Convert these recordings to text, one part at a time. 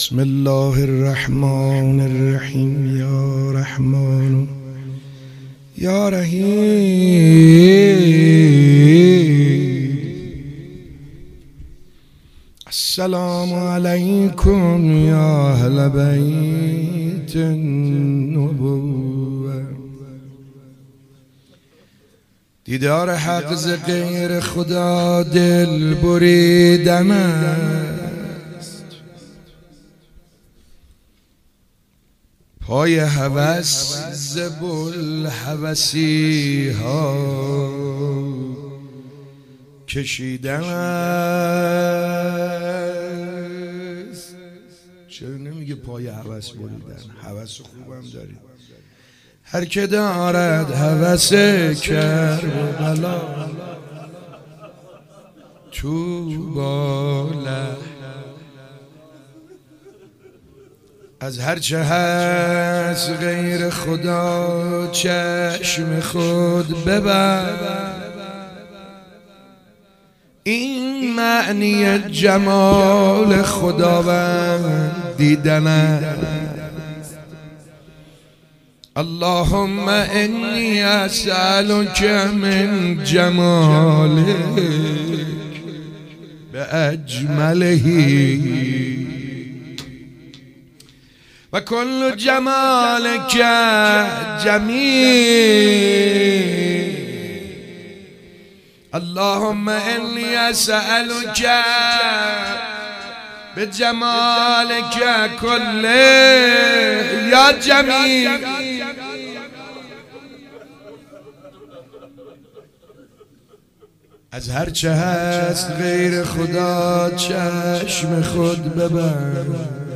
بسم الله الرحمن الرحیم یا رحمان یا رحیم. السلام علیکم یا اهل بیت النبوة. دیدار حق ز غیر خدا دل بریدن است، پای هوس ز بوالهوسی ها کشیدن است. چرا نمیگه پای هوس بریدن؟ هوس خوبم داری. هر که دارد هوس کربلا تو باله، از هر چه هست غیر خدا چشم خود ببر. این معنی جمال خداوند دیدن است. اللهم انی اسألک من جمالک باجمله و کل جمالک جمیل. اللهم انی اسألک بجمالک کله یا جمیل. از هر چه هست غیر خدا چشم خود ببر.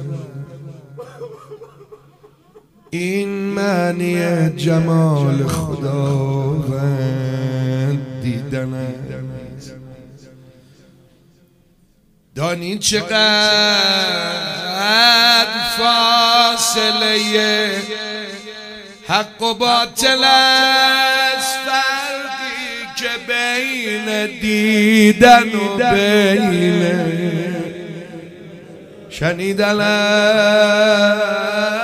این معنی جمال خداوند دیدن است. دانی چقدر فاصله حق و باطل است، فرقی که بین دیدن و بین شنیدن است.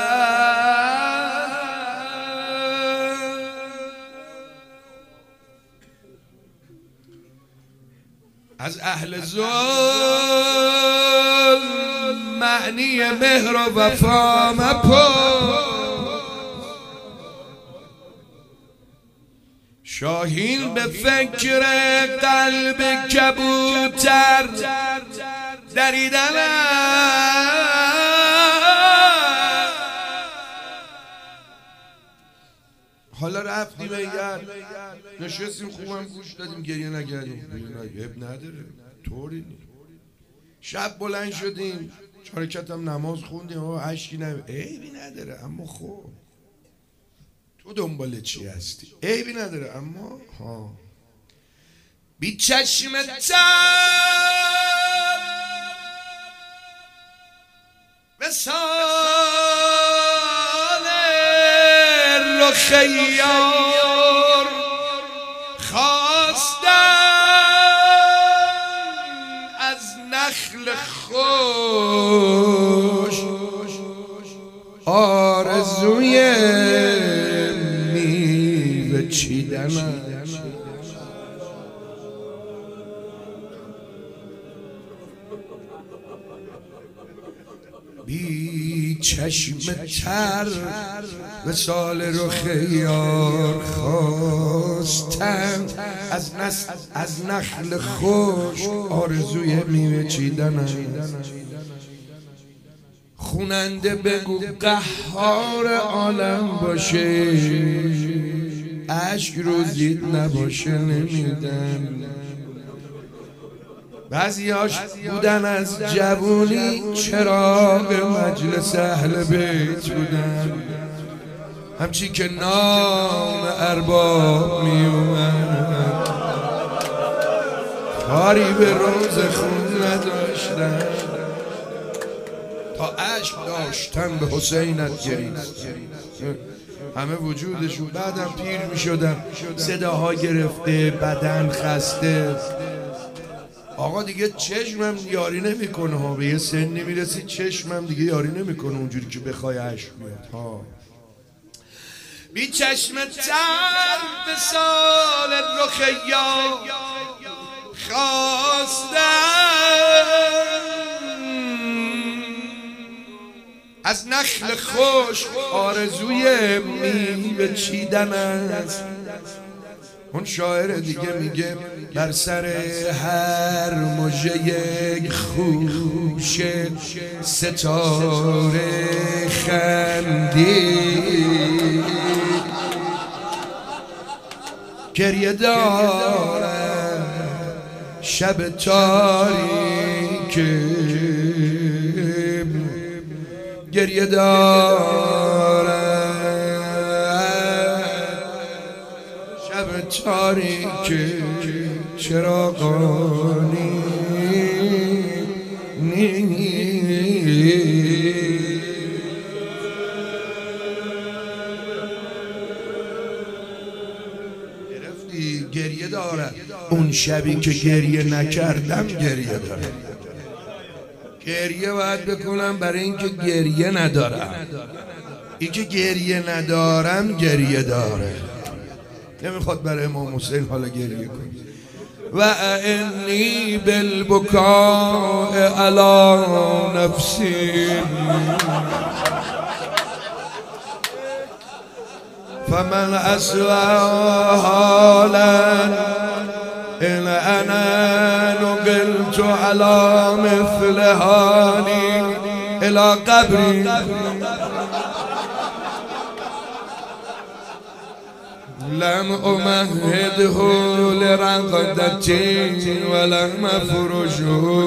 از اهل ظلم معنی مهر و وفا مپرس. شاهین به فکر قلب کبوتر دریدن حالا رفتیم اگر نشستیم خوبم گوش دادیم گریه نکردیم، عیب نداره، طوری نیست. شب بلند شدیم 4 رکعت هم نماز خوندیم و اشکی عیبی نداره. اما خب تو دنبال چی هستی؟ عیبی نداره. اما بی چشم تر وصال رخ یار خواستم از نخل خوش آرزوی میوه چیدن. بی چشم تر وصال رخ یار خواستم از نخل خوش آرزوی میوه چیدن. خوننده بگو قهار عالم باشه، اشک روزید نباشه نمیدن. بعضیاش بودن از جوونی چراغ مجلس اهل بیت بودن، همچی که نام ارباب می اومد کاری به روز خون نداشتن، تا عشق داشتن به حسینت گریست. همه وجودشون بعدم پیر می شدن، صداها گرفته، بدن خسته. آقا دیگه چشمم یاری نمیکنه ها، به یه سنی میرسی چشمم دیگه یاری نمیکنه اونجوری که بخوای اشک بیاد ها. بی چشم تر به سال رخ یار خواستم، از نخل خشک آرزوی میوه چیدن است. اون شاعر دیگه میگه بر سر هر مژه یک خوشه ستاره خندید، گریه دارم شب تاریک، گریه دارم شب تاریک، چراغانی گرفتی گریه دارم. اون شبی که گریه نکردم گریه دارم. گریه باید بکنم برای اینکه گریه ندارم. این که گریه ندارم گریه داره. نمیخواد برای امام حسین حالا گریه کنی. و انی بالبکاء علی نفسی فمن اصلح حالا ان انا نقلت على مثل حالی الى قبری لم امهده لرقدتی ولم افرشه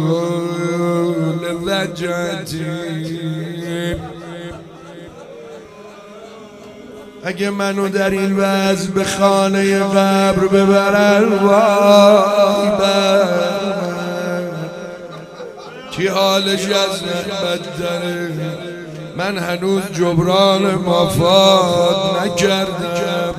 لضجتی. اگه منو در این وضع به خانه قبر ببرن وای بر کی حالش از من بدتره. من هنوز جبران مافات نکردم.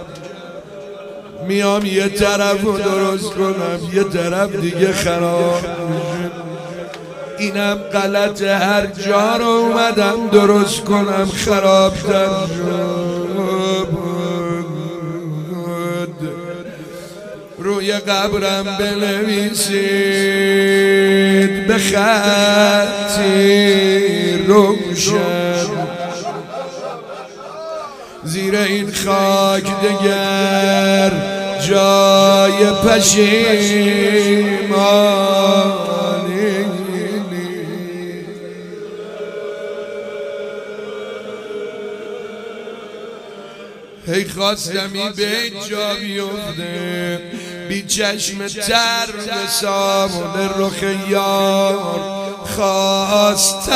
میام یه طرف رو درست کنم یه طرف دیگه خراب میشه. اینم غلط هر جا رو اومدم درست کنم خرابتر شد. روی قبرم بنویسید به خطی روشن زیر این خاک دگر جای پشیمانی. هی خواستمی به جا بیفته بی چشم تر به سامون رخ یار خواستم،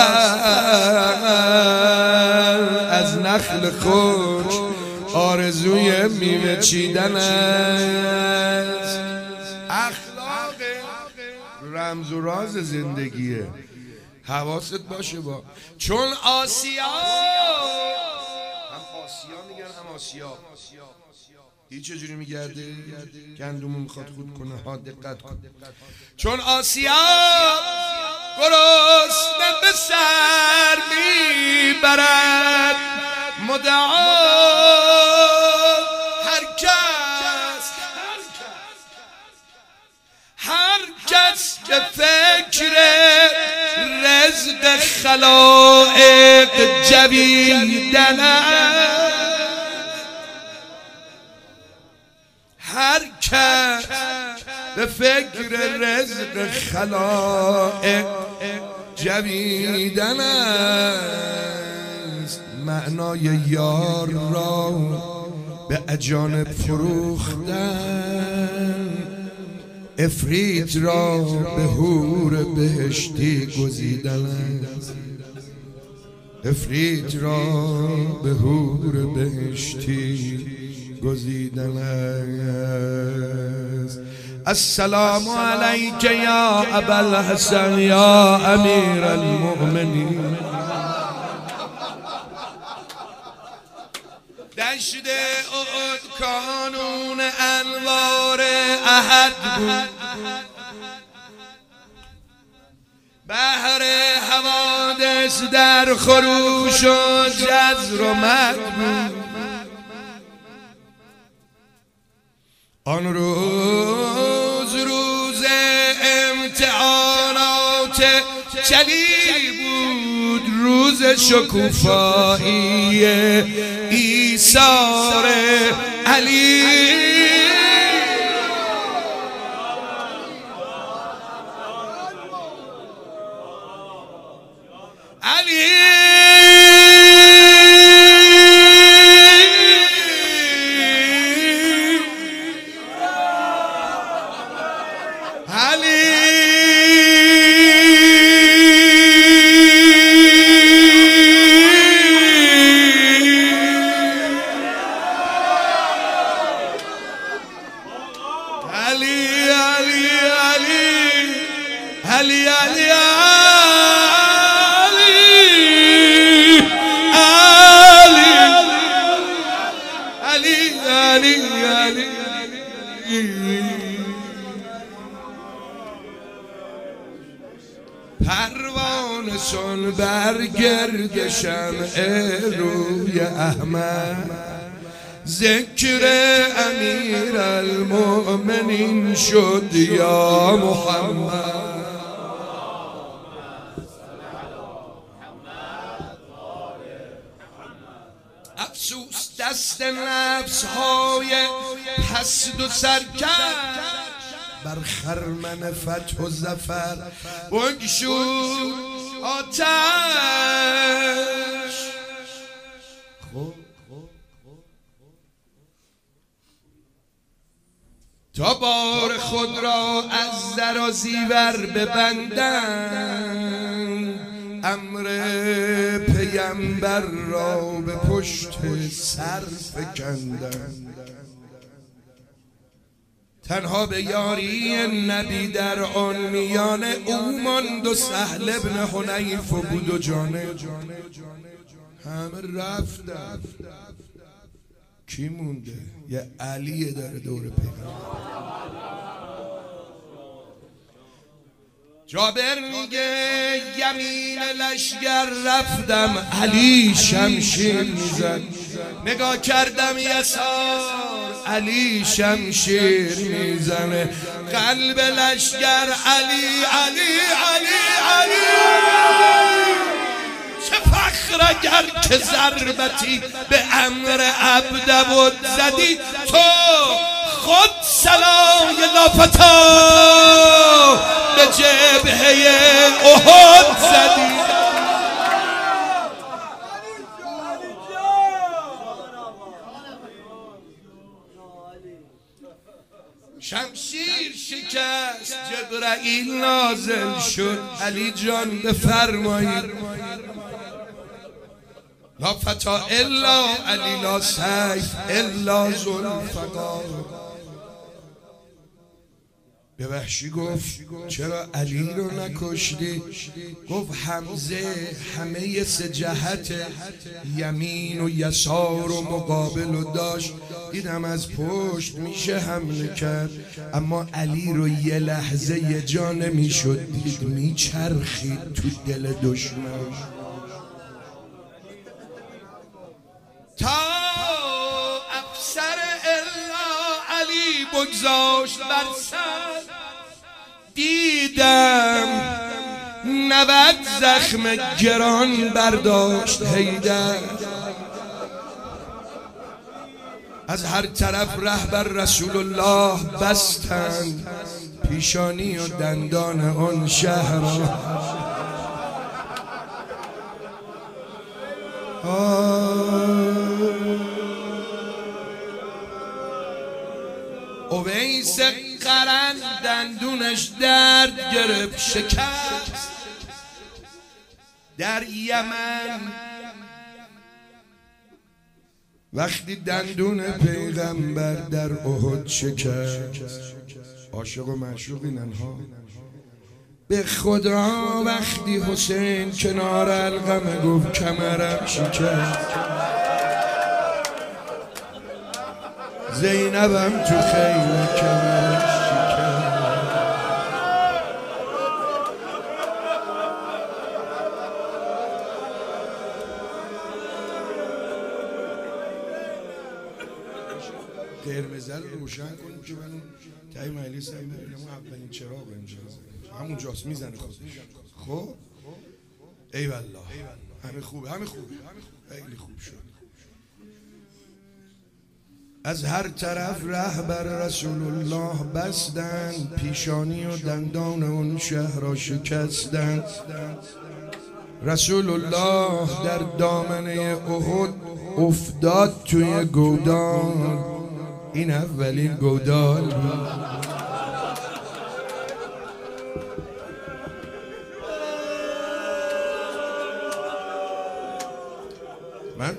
از نخل خوش آرزوی میوه چیدن است. اخلاق رمز و راز زندگیه، حواست باشه با. چون آسیا میگن هم آسیا هیچ چجوری میگرده گندمو میخواد خود کنه ها، دقت کن. چون آسیا گرسنه به سر میبرد مدعا هر کس به فکر رزق خلائق جویدن هر کس به فکر رزق خلائق جویدن است. معنای یار را به اجانب فروختن، افریت را به حور بهشتی گزیدن است. افریت را به حور بهشتی گزیدن است. السلام علیک یا ابا الحسن یا امیر المؤمنین. دشت احد کانون انوار احد بود، بحر حوادث در خروش و جزر و مد بود. آن روز روز امتحانات جلی بود، روز شکوفایی ایثار علی. پروانه چون برگرد شمع روی احمد، ذکر امیر المؤمنین شد یا محمد. افسوس دست نفس های پست و سرکش، بر خرمن فتح و ظفر بگشود آتش. تا بار خود را از زر و زیور ببندند، امر پیمبر را به پشت سر فکندند. تنها به یاری نبی در آن میان او ماند و سهل ابن حنیف و بود و جانه. همه رفتن، کی مونده؟ یه علیه داره دور پیغمبر. جابر میگه یمین لشگر رفتم، علی شمشیر میزد، نگاه کردم یسار، علی شمشیر میزنه. قلب لشگر علی علی علی علی. چه فخر اگر که ضربتی به امر عبدود زدی، تو خود سلای لافتا به جبهه احد زدی. شمشیر شکست، جبرائیل نازل شد، علی جان بفرمایید لا فتا الا علی، لا سیف الا ذوالفقار. به وحشی گفت چرا علی رو نکشتی؟ گفت حمزه همه سه جهت یمین و یسار و مقابل و داشت، دیدم از پشت میشه حمله کرد، اما علی رو یه لحظه یه جا نمیشد دید، میچرخید تو دل دشمن. تا افسر الا علی بگذاشت بر سر، دیدم 90 زخم گران برداشت حیدر. از هر طرف رهبر رسول الله بستند پیشانی و دندان آن شهر. اویس قرن دندونش درد گرفت، شکست در یمن. وقتی دندون پیغمبر در احد شکست، عاشق و معشوق اینها به خدا وقتی حسین کنار القمه گفت کمرم شکست، زینبم تو خیمه کمرش شکست. قرمز رو روشن کنیم که من تایی مجلس هم ببینم اون اولین چراغ اینجا همونجاست میزنه خودش. خب ای والله همه خوبه خیلی خوب شد. از هر طرف رهبر رسول الله بستند، پیشانی و دندان اون شهر را شکستند. رسول الله در دامنه احد افتاد توی گودال، این اولین گودال بود. من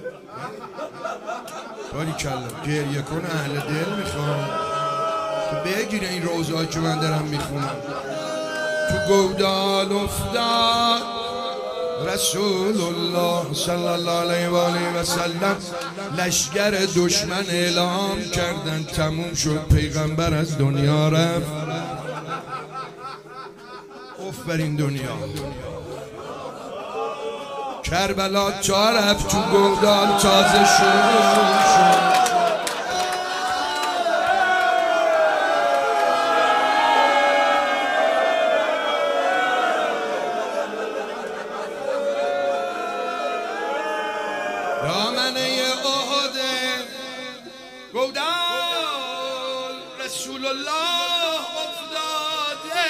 باریکلا گریه کن اهل دل میخوام که بگیره این روزهایی که من دارم میخونم. تو گودال افتاد رسول الله صلی الله علیه و آله و سلم. لشکر دشمن اعلام کردن تموم شد، پیغمبر از دنیا رفت. اف بر این دنیا. کربلا تا رفت تو گودال تازه شد. دامنه احد گودال رسول الله افتاده،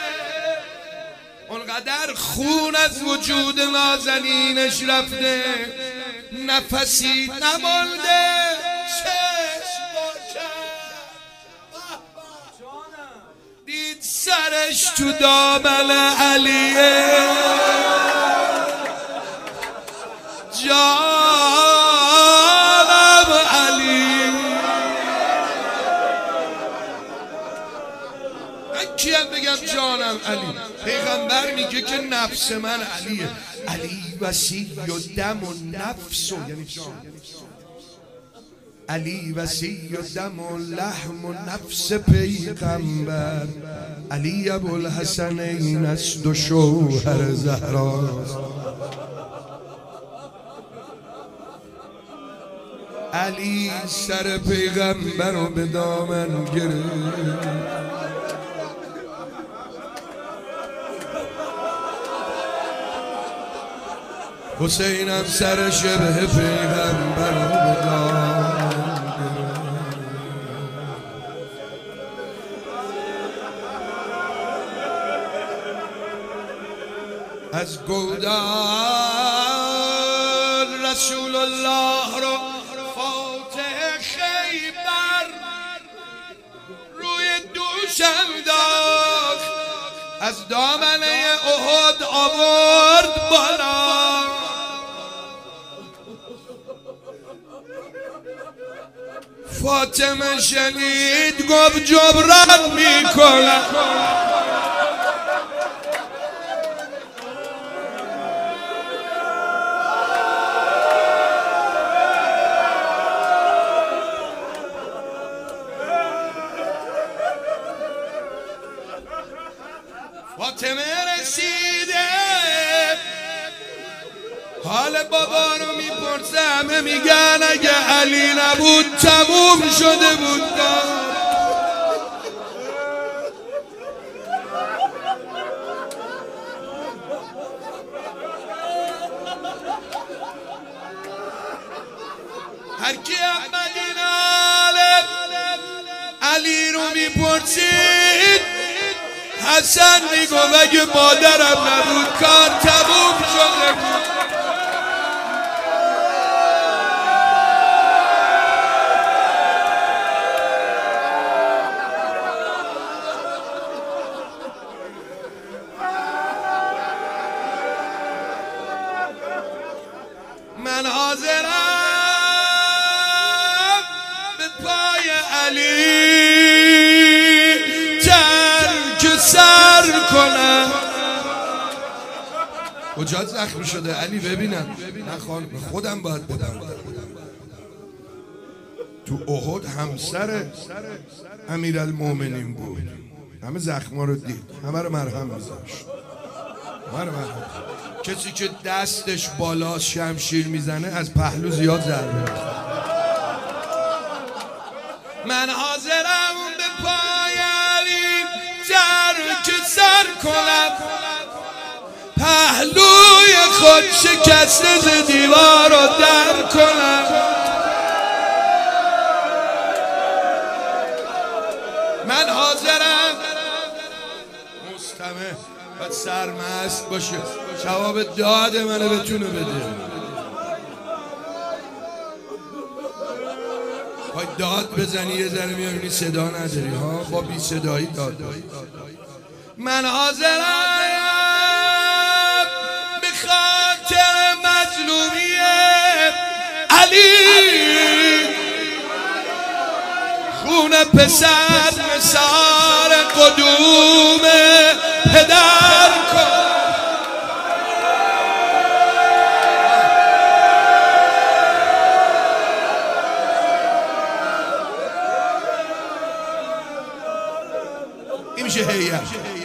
اونقدر خون از وجود نازنینش رفته، نفسی نمانده. چشم دید سرش تو دامن علیه، جانم علی. من کیم بگم جانم علی؟ پیغمبر میگه که نفس من علیه. علی وسیع و دم و نفس و یعنی جان. علی وسیع و دم و لحم و نفس پیغمبر. علی ابوالحسنین است و شوهر زهراست. علی سر پیغمبر رو به دامن گرفت. حسینم سر شبه پیغمبر رو به دامن گرفت. از گودال رسول الله رو فاتح خیبر روی دوشم داد، از دامنه احد آورد بالا. فاطمه شنید گفت جبران میکنم. فاطمه رسیده حال بابا رو میپرسه، همه میگن اگه علی نبود تموم شده بود. هر کی مدینه علی رو میپرسید، حسن میگو اگه مادرم نبود کار تموم شده بود. من حاضرم به پای علی ترک سر کنم. کجا زخمی شده علی ببینم؟ نه خودم باید بدم. تو احد همسر امیرالمومنین بود، همه زخما رو دید، همه رو مرهم میذاشت. کسی که دستش بالا شمشیر میزنه از پهلو زیاد ضربه. من حاضرم به پای علی ترک سر کنم، پهلوی خود شکسته ز دیوار رو در کنم. من حاضرم مستمع و سرمست باشه، جواب داد منو بتونه بده. خواهی داد بزنی یه ذره میبینی صدا نداری ها، با بی صدایی داد. من حاضرم به خاطر مظلومی علی خون پسر مثال قدوم پدر کن. این میشه هیئت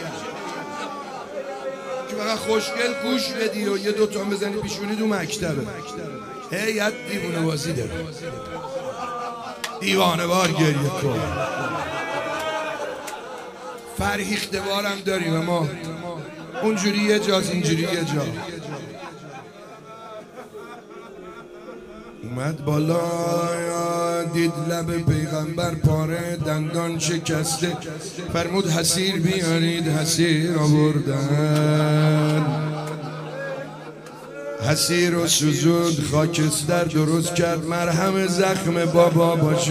که فقط خوشگل گوش بدی و یه دوتا بزنی پیشونی دو مکتبه. هیئت دیوونه بازی داره، دیوانه بار گریه کن. فرهیخته بارم داریم اما اونجوری یه جاست اینجوری یه جا. اومد بالا دید لب پیغمبر پاره دندان شکسته، فرمود حسیر بیارید. حسیر آوردن، حسیر و سوزود، خاکستر درست کرد، مرهم زخم بابا باشه.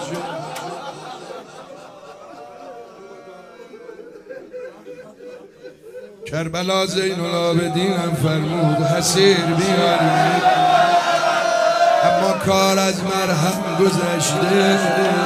کربلا زین العابدین هم فرمود حسیر بیارید، اما کار از مرهم گذشته.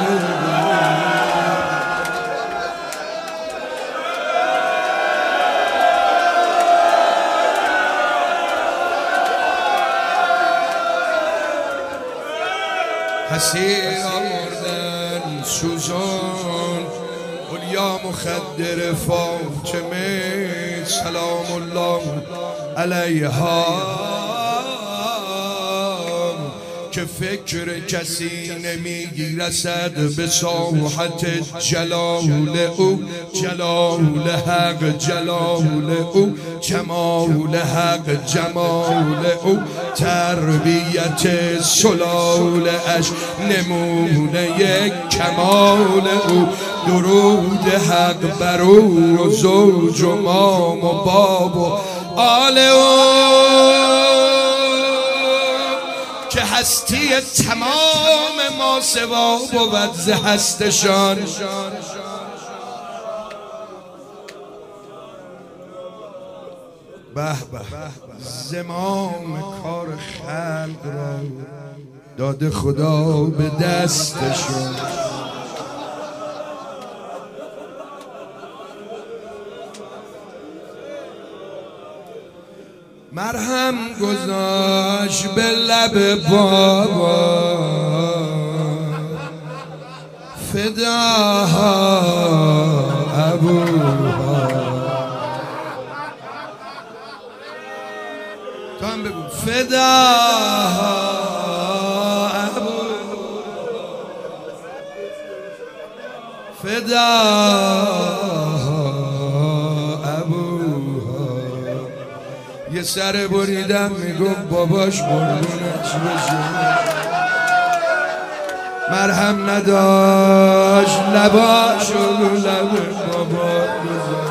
حسیر آوردن سوزان، اولیا مخدر فاطمه سلام الله علیها، که فکر کسی نمیرسد به ساحت جلال او. جلال حق جلال او، جمال حق جمال او، تربیت سلال اش نمونه کمال او. درود حق بر او و زوج و مام و باب و آل او، که هستی تمام ما سوا بود ز هستشان. به به زمام کار خلق را داده خدا به دستشان. مرهم گذاشت به لب بابا، فداها ابوها. تو هم بگو فداها ابوها، فداها ابوها. یه سر بریدم میگفت باباش قربونش بشه، مرهم نداشت لباش رو لب بابا بزن.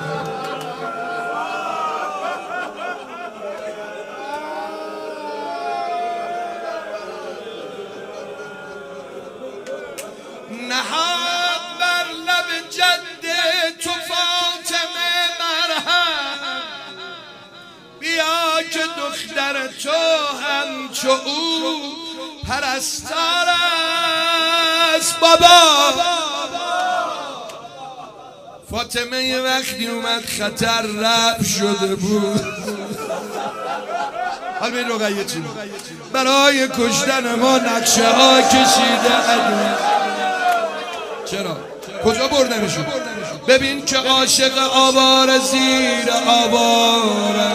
نهاد بر لب جد تو فاطمه مرهم، بیا که دختر تو همچو او پرستار است بابا. فاطمه یه وقتی اومد خطر رفت شده بود. حال به این رقیه چی بود؟ برای کشتن ما نقشه ها کشیده. چرا؟ کجا بردنشون؟ ببین که عاشق آوار زیر آوارم،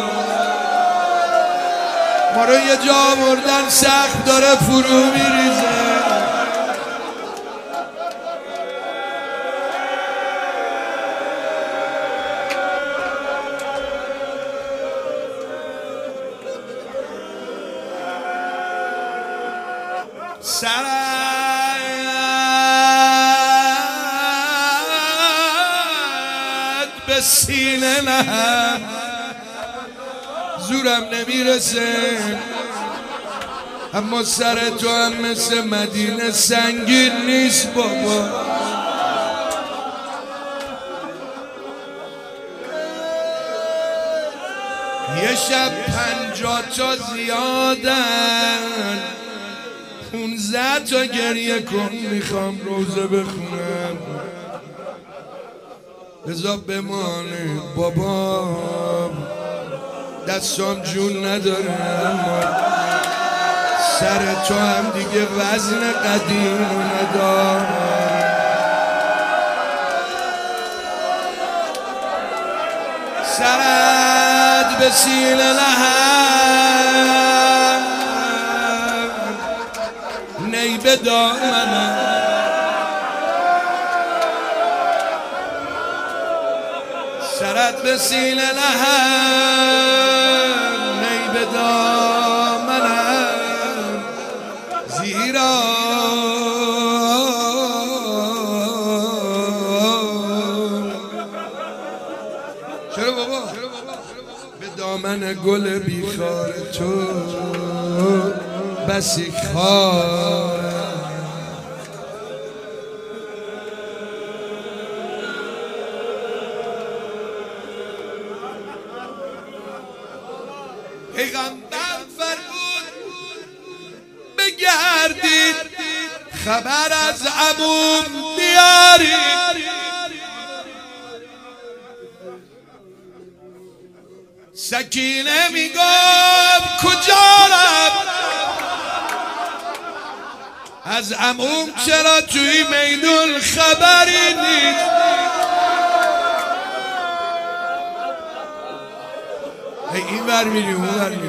ما رو یه جا بردن سخت داره فرو میریزه. سرت به سینه نه زورم نمیرسه، اما سر تو هم مثل مدینه سنگین نیست بابا. یه شب 50 تا زیادن، 15 تا گریه کن میخوام روزه بخونم، بذار بمانه بابا دستام جون نداره، اما سر تو هم دیگه وزن قدیم نداره. سرت به سینه لحن نی به دامنم، سرت به سینه لحن نی به دامنم، زیرا چرا بابا به دامن گل بیخار تو بسی خارم. پیغمبر فرمود بگردید خبر از عموم بیارید، سکینه میگم کجارم، از عموم چرا توی میدون خبری نیست؟ این ور میری اون ور میری.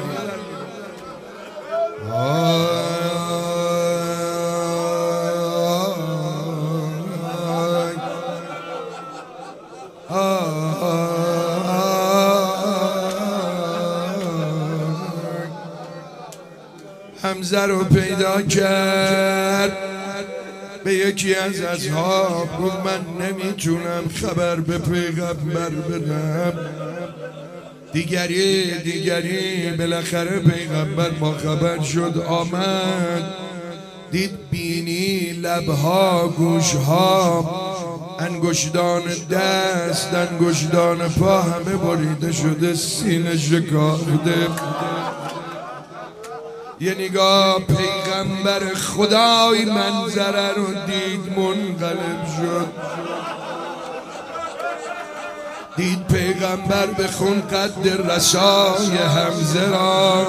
حمزه رو پیدا کرد، به یکی از اصحاب گفت من نمیتونم خبر به پیغمبر بدم. دیگری بالاخره پیغمبر با خبر شد، آمد دید بینی لبها گوشها انگشتان دست انگشتان پا همه بریده شده، سینه شکافته. یه نگاه پیغمبر خدای منظره رو دید منقلب شد، دید پیغمبر به خون قد رسای حمزه را،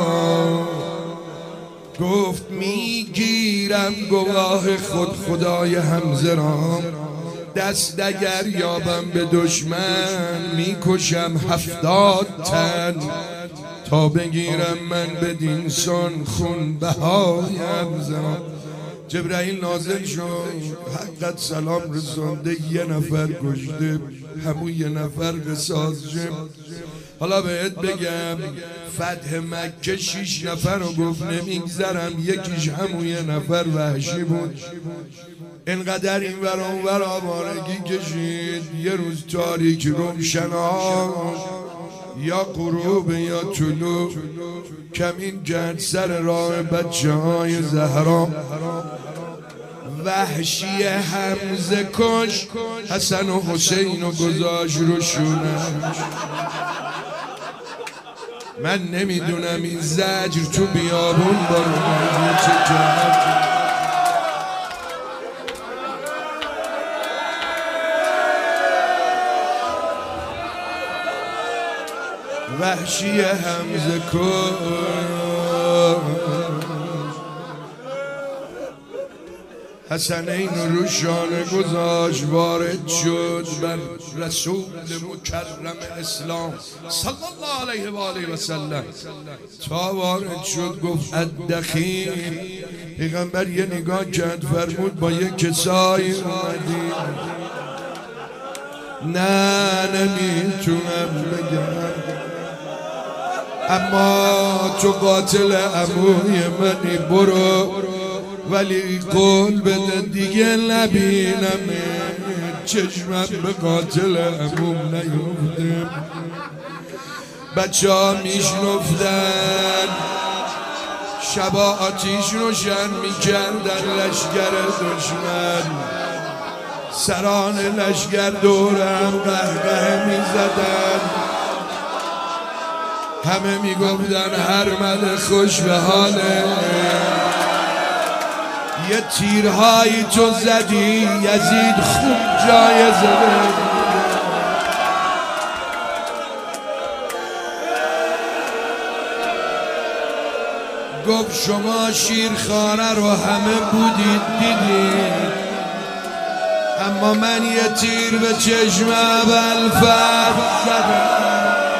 گفت میگیرم گواه خود خدای حمزه را، دست اگر یابم به دشمن میکشم 70 تن، تا بگیرم من بدین سان خون بهای حمزه را. جبرائیل نازل شد، حقت سلام رسانده، یه نفر کشته، همون یه نفر قصاص شد. حالا بهت بگم فتح مکه 6 نفر رو گفت نمیگذرم، یکیش همون یه نفر وحشی بود. اینقدر این ور اون ور آوارگی کشید، یه روز تاریک روشنا یا غروب یا طلوع کمین کرد سر راه بچه های زهرا. وحشی حمزه کش حسن و حسین و گذاشت رو شونش. من نمیدونم این زجر تو بیابون با رو چه کرد. وحشی حمزه کش حسنین رو شانه گذاشت، وارد شد بر رسول مکرم اسلام صلی الله علیه و آله و سلم. تا وارد شد گفت الدخیل. پیغمبر یه نگاه کرد فرمود با یه کسایی اومدی؟ نه نمیتونم بگم، اما تو قاتل عموی منی، برو ولی قول بده دیگه نبینم، چشمم به قاتل عموم نیفته. بچه ها میشنفتن، شبا آتیش روشن میکردن لشگر دشمن، سران لشگر دورم قهقه میزدن، همه میگفتن هرمل خوش به حاله، یه تیرهایی تو زدی یزید خوب جایزه بده. گفت شما شیرخانه رو همه بودید دیدید، اما من یه تیر به چشم ابوالفتح زدم.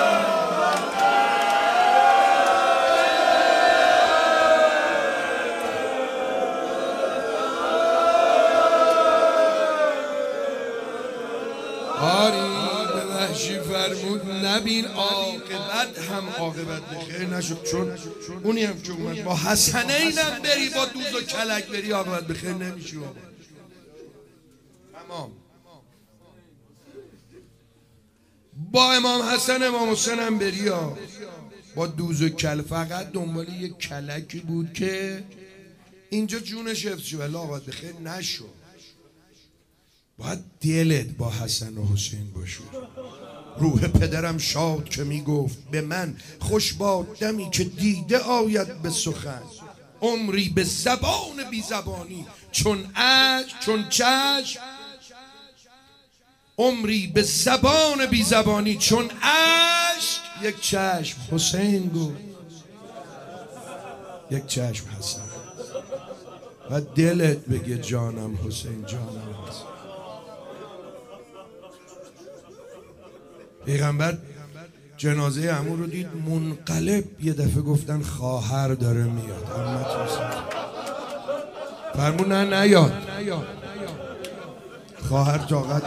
آری به وحشی فرمود نبین عاقبت هم عاقبت بخیر نشد، چون اونی هم که اومد با حسنینم بری با دوز و کلک بری عاقبت بخیر نمیشه. تمام با امام حسن امام حسین هم بری با دوز و کل، فقط دنبال یک کلکی بود که اینجا جونش حفظ شد ولی عاقبت بخیر نشد. باید دلت با حسن و حسین باشه. روح پدرم شاد که میگفت به من خوش باد دمی که دیده آید به سخن، عمری به زبان بی زبانی چون چشم، عمری به زبان بی زبانی چون اشک، یک چشم حسین گفت، یک چشم حسن، و دلت بگه جانم حسین جانم حسین. پیغمبر جنازه عمو رو دید منقلب، یه دفعه گفتن خواهر داره میاد، فرمون نه نیاد، خواهر طاقت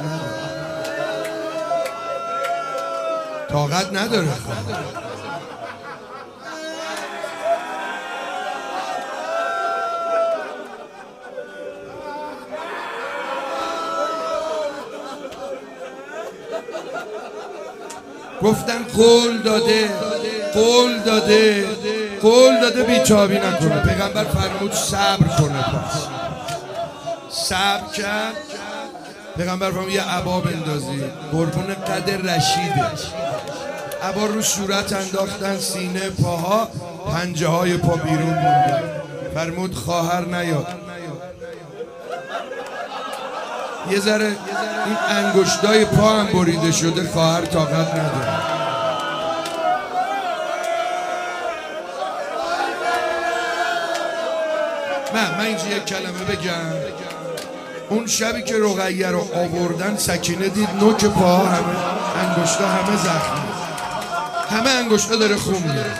نداره خواهر. گفتن قول داده بیچابی نکنه. پیغمبر فرمود صبر کنه، پس صبر کرد. پیغمبر فرمود یه عبا بندازی قربون قد رشیده، عبا رو صورت انداختن، سینه پاها، پنجه های پا بیرون مونده. فرمود خواهر نیاد. یه ذره این انگشتای پا هم بریده شده، خواهر طاقت نداره. من اینجا یک کلمه بگم. اون شبی که رقیه رو آوردن سکینه دید نوک پا همه انگشتا همه زخمی، همه انگشتا داره خون میره.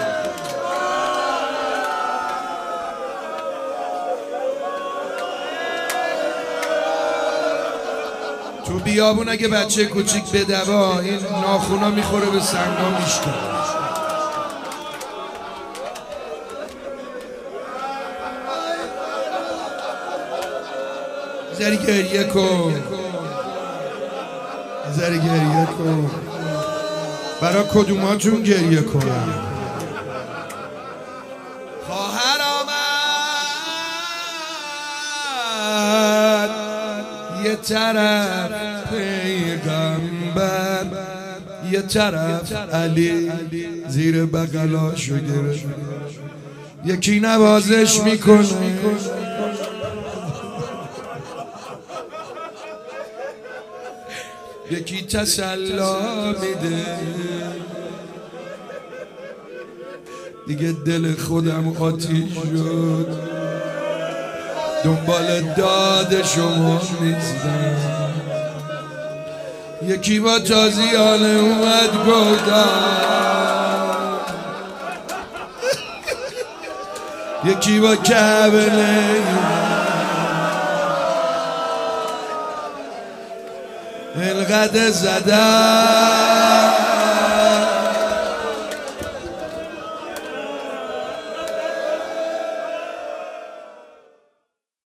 تو بیابون اگه بچه کوچیک بدوا این ناخونا میخوره به سنگا میشکنه. زری گریه کن، زری گریه کن، برا کدوماتون گریه کنم. خواهر آمد یه طرف پیغمبر، یه طرف علی زیر بغلاشو گرفت، یکی نوازش میکنه، یکی تسلا میده. دیگه دل خودم آتیش شد، دنبال داد شما نیستم. یکی با تازیانه اومد گفتم، یکی با کبله القد زدم.